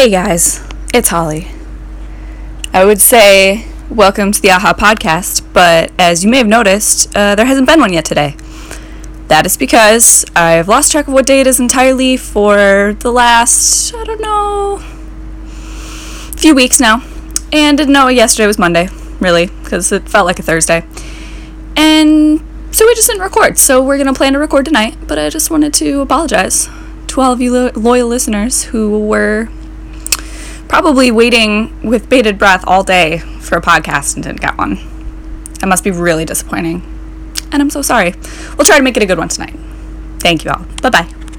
Hey guys, it's Holly. I would say welcome to the AHA podcast, but as you may have noticed, there hasn't been one yet today. That is because I've lost track of what day it is entirely for the last, few weeks now. And didn't know yesterday was Monday, really, because it felt like a Thursday. And so we just didn't record, so we're going to plan to record tonight, but I just wanted to apologize to all of you loyal listeners who were probably waiting with bated breath all day for a podcast and didn't get one. That must be really disappointing. And I'm so sorry. We'll try to make it a good one tonight. Thank you all. Bye-bye.